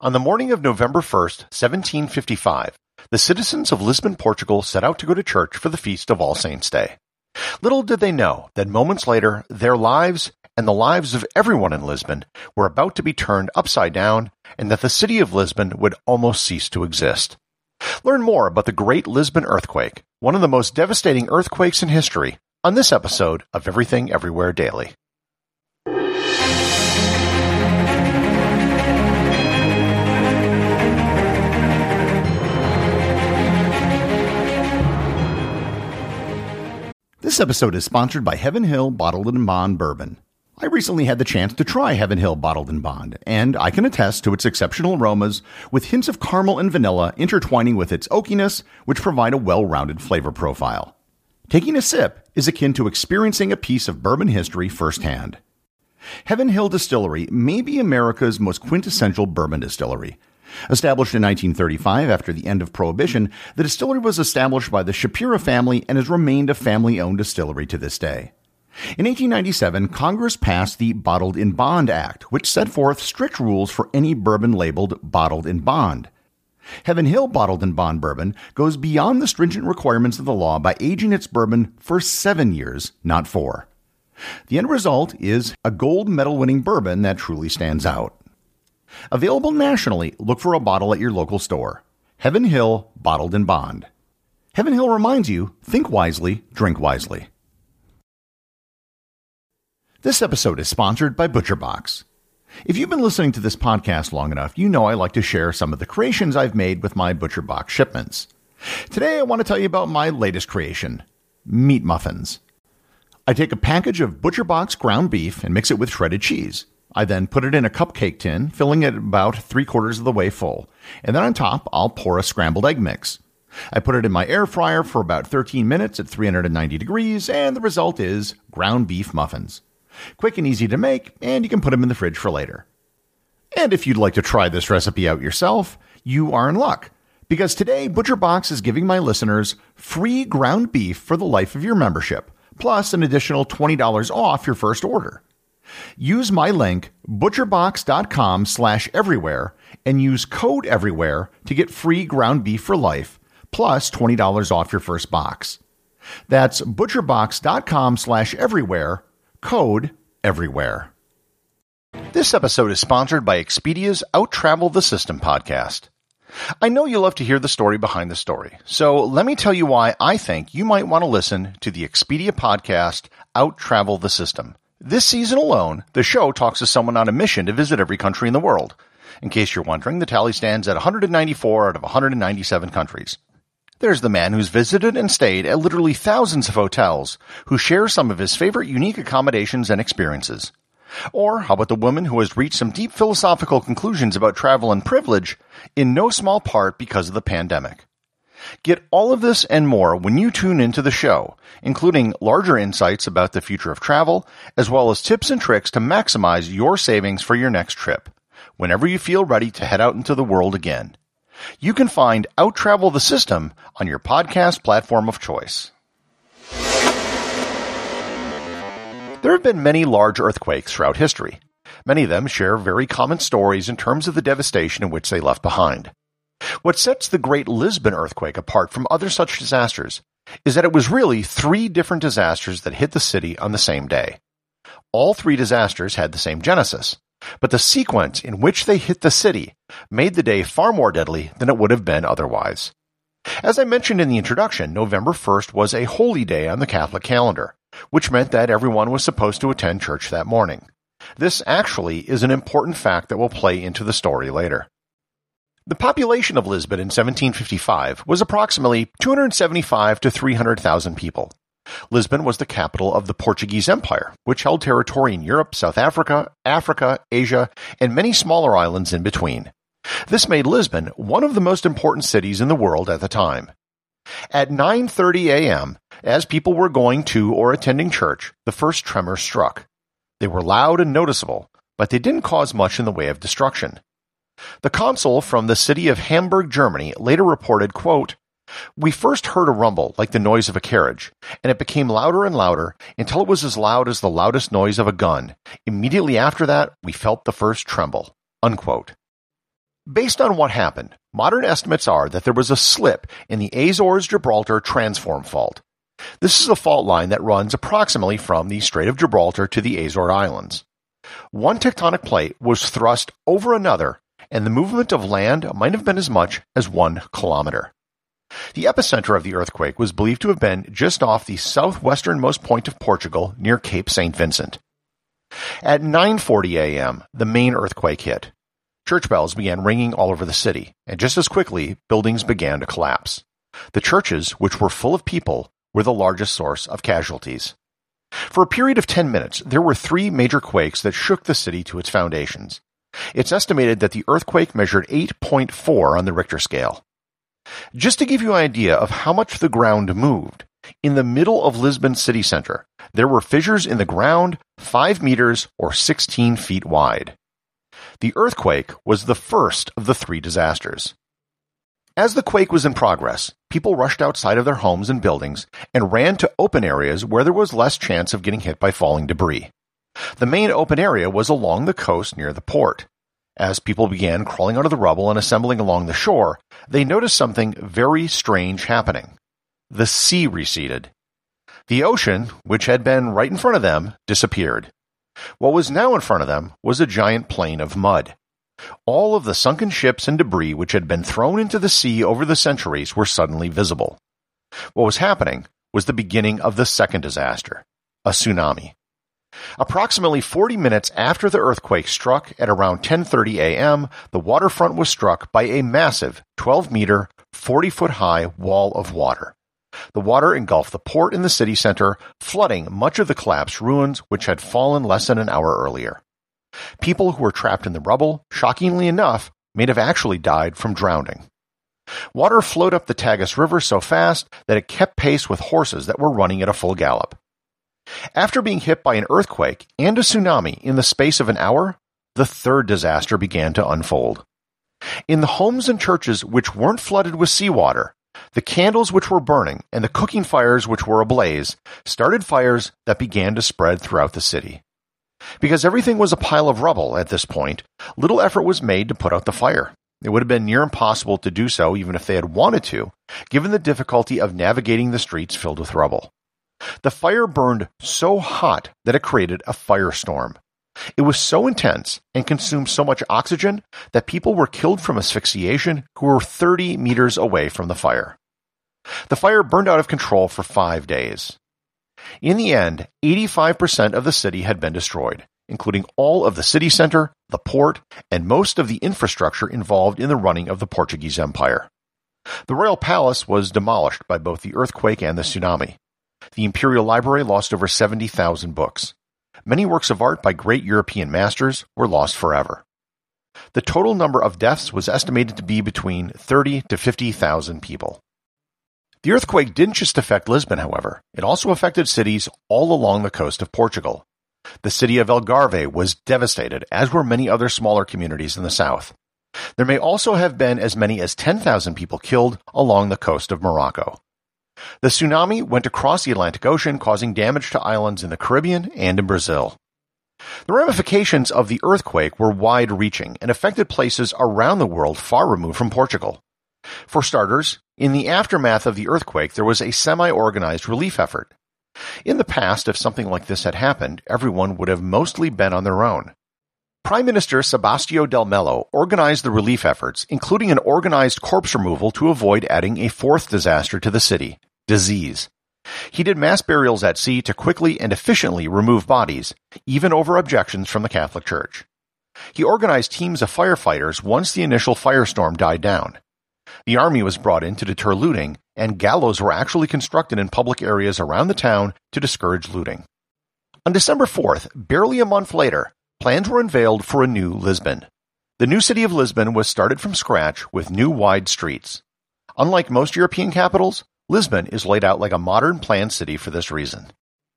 On the morning of November 1st, 1755, the citizens of Lisbon, Portugal set out to go to church for the feast of All Saints' Day. Little did they know that moments later, their lives and the lives of everyone in Lisbon were about to be turned upside down and that the city of Lisbon would almost cease to exist. Learn more about the Great Lisbon Earthquake, one of the most devastating earthquakes in history, on this episode of Everything Everywhere Daily. This episode is sponsored by Heaven Hill Bottled & Bond Bourbon. I recently had the chance to try Heaven Hill Bottled & Bond, and I can attest to its exceptional aromas with hints of caramel and vanilla intertwining with its oakiness, which provide a well-rounded flavor profile. Taking a sip is akin to experiencing a piece of bourbon history firsthand. Heaven Hill Distillery may be America's most quintessential bourbon distillery. Established in 1935 after the end of Prohibition, the distillery was established by the Shapira family and has remained a family-owned distillery to this day. In 1897, Congress passed the Bottled in Bond Act, which set forth strict rules for any bourbon labeled Bottled in Bond. Heaven Hill Bottled in Bond Bourbon goes beyond the stringent requirements of the law by aging its bourbon for 7 years, not 4. The end result is a gold medal-winning bourbon that truly stands out. Available nationally, look for a bottle at your local store. Heaven Hill Bottled in Bond. Heaven Hill reminds you, think wisely, drink wisely. This episode is sponsored by ButcherBox. If you've been listening to this podcast long enough, you know I like to share some of the creations I've made with my ButcherBox shipments. Today I want to tell you about my latest creation, meat muffins. I take a package of ButcherBox ground beef and mix it with shredded cheese. I then put it in a cupcake tin, filling it about 3/4 of the way full. And then on top, I'll pour a scrambled egg mix. I put it in my air fryer for about 13 minutes at 390 degrees, and the result is ground beef muffins. Quick and easy to make, and you can put them in the fridge for later. And if you'd like to try this recipe out yourself, you are in luck. Because today, ButcherBox is giving my listeners free ground beef for the life of your membership, plus an additional $20 off your first order. Use my link, butcherbox.com/everywhere, and use code everywhere to get free ground beef for life, plus $20 off your first box. That's butcherbox.com/everywhere, code everywhere. This episode is sponsored by Expedia's Out Travel the System podcast. I know you love to hear the story behind the story, so let me tell you why I think you might want to listen to the Expedia podcast, Out Travel the System. This season alone, the show talks to someone on a mission to visit every country in the world. In case you're wondering, the tally stands at 194 out of 197 countries. There's the man who's visited and stayed at literally thousands of hotels, who shares some of his favorite unique accommodations and experiences. Or how about the woman who has reached some deep philosophical conclusions about travel and privilege, in no small part because of the pandemic. Get all of this and more when you tune into the show, including larger insights about the future of travel, as well as tips and tricks to maximize your savings for your next trip, whenever you feel ready to head out into the world again. You can find Out Travel the System on your podcast platform of choice. There have been many large earthquakes throughout history. Many of them share very common stories in terms of the devastation in which they left behind. What sets the Great Lisbon earthquake apart from other such disasters is that it was really 3 different disasters that hit the city on the same day. All 3 disasters had the same genesis, but the sequence in which they hit the city made the day far more deadly than it would have been otherwise. As I mentioned in the introduction, November 1st was a holy day on the Catholic calendar, which meant that everyone was supposed to attend church that morning. This actually is an important fact that will play into the story later. The population of Lisbon in 1755 was approximately 275 to 300,000 people. Lisbon was the capital of the Portuguese Empire, which held territory in Europe, South Africa, Asia, and many smaller islands in between. This made Lisbon one of the most important cities in the world at the time. At 9:30 a.m., as people were going to or attending church, the first tremors struck. They were loud and noticeable, but they didn't cause much in the way of destruction. The consul from the city of Hamburg, Germany, later reported, quote, "We first heard a rumble like the noise of a carriage, and it became louder and louder until it was as loud as the loudest noise of a gun. Immediately after that, we felt the first tremble." Unquote. Based on what happened, modern estimates are that there was a slip in the Azores-Gibraltar transform fault. This is a fault line that runs approximately from the Strait of Gibraltar to the Azore Islands. One tectonic plate was thrust over another, and the movement of land might have been as much as 1 kilometer. The epicenter of the earthquake was believed to have been just off the southwesternmost point of Portugal near Cape St. Vincent. At 9:40 a.m., the main earthquake hit. Church bells began ringing all over the city, and just as quickly, buildings began to collapse. The churches, which were full of people, were the largest source of casualties. For a period of 10 minutes, there were 3 major quakes that shook the city to its foundations. It's estimated that the earthquake measured 8.4 on the Richter scale. Just to give you an idea of how much the ground moved, in the middle of Lisbon city center, there were fissures in the ground 5 meters or 16 feet wide. The earthquake was the first of the 3 disasters. As the quake was in progress, people rushed outside of their homes and buildings and ran to open areas where there was less chance of getting hit by falling debris. The main open area was along the coast near the port. As people began crawling out of the rubble and assembling along the shore, they noticed something very strange happening. The sea receded. The ocean, which had been right in front of them, disappeared. What was now in front of them was a giant plain of mud. All of the sunken ships and debris which had been thrown into the sea over the centuries were suddenly visible. What was happening was the beginning of the second disaster, a tsunami. Approximately 40 minutes after the earthquake struck at around 10:30 a.m., the waterfront was struck by a massive 12-meter, 40-foot-high wall of water. The water engulfed the port in the city center, flooding much of the collapsed ruins which had fallen less than an hour earlier. People who were trapped in the rubble, shockingly enough, may have actually died from drowning. Water flowed up the Tagus River so fast that it kept pace with horses that were running at a full gallop. After being hit by an earthquake and a tsunami in the space of an hour, the third disaster began to unfold. In the homes and churches which weren't flooded with seawater, the candles which were burning and the cooking fires which were ablaze started fires that began to spread throughout the city. Because everything was a pile of rubble at this point, little effort was made to put out the fire. It would have been near impossible to do so even if they had wanted to, given the difficulty of navigating the streets filled with rubble. The fire burned so hot that it created a firestorm. It was so intense and consumed so much oxygen that people were killed from asphyxiation who were 30 meters away from the fire. The fire burned out of control for 5 days. In the end, 85% of the city had been destroyed, including all of the city center, the port, and most of the infrastructure involved in the running of the Portuguese Empire. The royal palace was demolished by both the earthquake and the tsunami. The Imperial Library lost over 70,000 books. Many works of art by great European masters were lost forever. The total number of deaths was estimated to be between 30 to 50,000 people. The earthquake didn't just affect Lisbon, however. It also affected cities all along the coast of Portugal. The city of Algarve was devastated, as were many other smaller communities in the south. There may also have been as many as 10,000 people killed along the coast of Morocco. The tsunami went across the Atlantic Ocean, causing damage to islands in the Caribbean and in Brazil. The ramifications of the earthquake were wide-reaching and affected places around the world far removed from Portugal. For starters, in the aftermath of the earthquake, there was a semi-organized relief effort. In the past, if something like this had happened, everyone would have mostly been on their own. Prime Minister Sebastião Del Mello organized the relief efforts, including an organized corpse removal to avoid adding a fourth disaster to the city, disease. He did mass burials at sea to quickly and efficiently remove bodies, even over objections from the Catholic Church. He organized teams of firefighters once the initial firestorm died down. The army was brought in to deter looting, and gallows were actually constructed in public areas around the town to discourage looting. On December 4th, barely a month later, plans were unveiled for a new Lisbon. The new city of Lisbon was started from scratch with new wide streets. Unlike most European capitals, Lisbon is laid out like a modern planned city for this reason.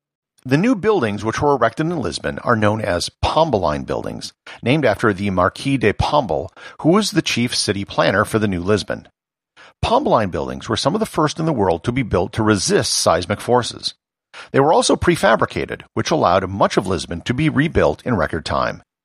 The new buildings which were erected in Lisbon are known as Pombaline buildings, named after the Marquis de Pombal, who was the chief city planner for the new Lisbon. Pombaline buildings were some of the first in the world to be built to resist seismic forces. They were also prefabricated, which allowed much of Lisbon to be rebuilt in record time.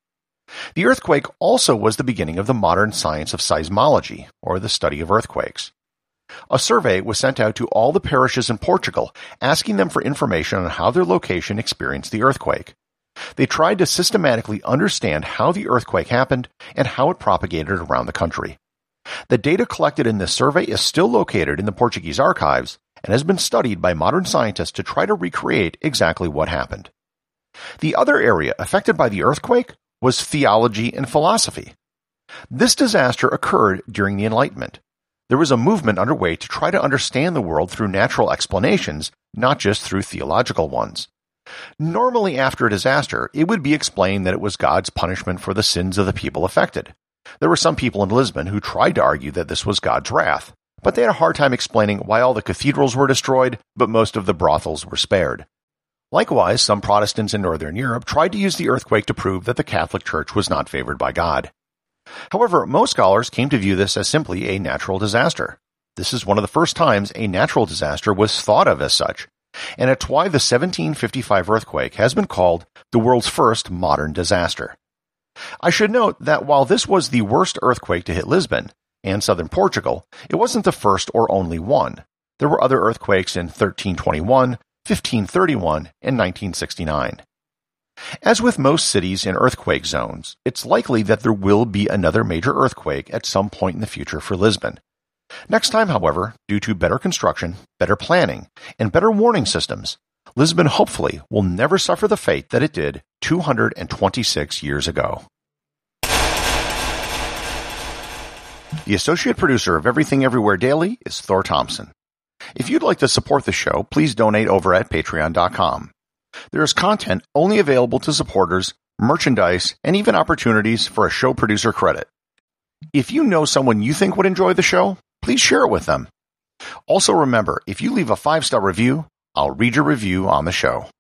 The earthquake also was the beginning of the modern science of seismology, or the study of earthquakes. A survey was sent out to all the parishes in Portugal, asking them for information on how their location experienced the earthquake. They tried to systematically understand how the earthquake happened and how it propagated around the country. The data collected in this survey is still located in the Portuguese archives and has been studied by modern scientists to try to recreate exactly what happened. The other area affected by the earthquake was theology and philosophy. This disaster occurred during the Enlightenment. There was a movement underway to try to understand the world through natural explanations, not just through theological ones. Normally after a disaster, it would be explained that it was God's punishment for the sins of the people affected. There were some people in Lisbon who tried to argue that this was God's wrath, but they had a hard time explaining why all the cathedrals were destroyed, but most of the brothels were spared. Likewise, some Protestants in Northern Europe tried to use the earthquake to prove that the Catholic Church was not favored by God. However, most scholars came to view this as simply a natural disaster. This is one of the first times a natural disaster was thought of as such, and it's why the 1755 earthquake has been called the world's first modern disaster. I should note that while this was the worst earthquake to hit Lisbon and southern Portugal, it wasn't the first or only one. There were other earthquakes in 1321, 1531, and 1969. As with most cities in earthquake zones, it's likely that there will be another major earthquake at some point in the future for Lisbon. Next time, however, due to better construction, better planning, and better warning systems, Lisbon hopefully will never suffer the fate that it did 226 years ago. The associate producer of Everything Everywhere Daily is Thor Thompson. If you'd like to support the show, please donate over at patreon.com. There is content only available to supporters, merchandise, and even opportunities for a show producer credit. If you know someone you think would enjoy the show, please share it with them. Also remember, if you leave a 5-star review, I'll read your review on the show.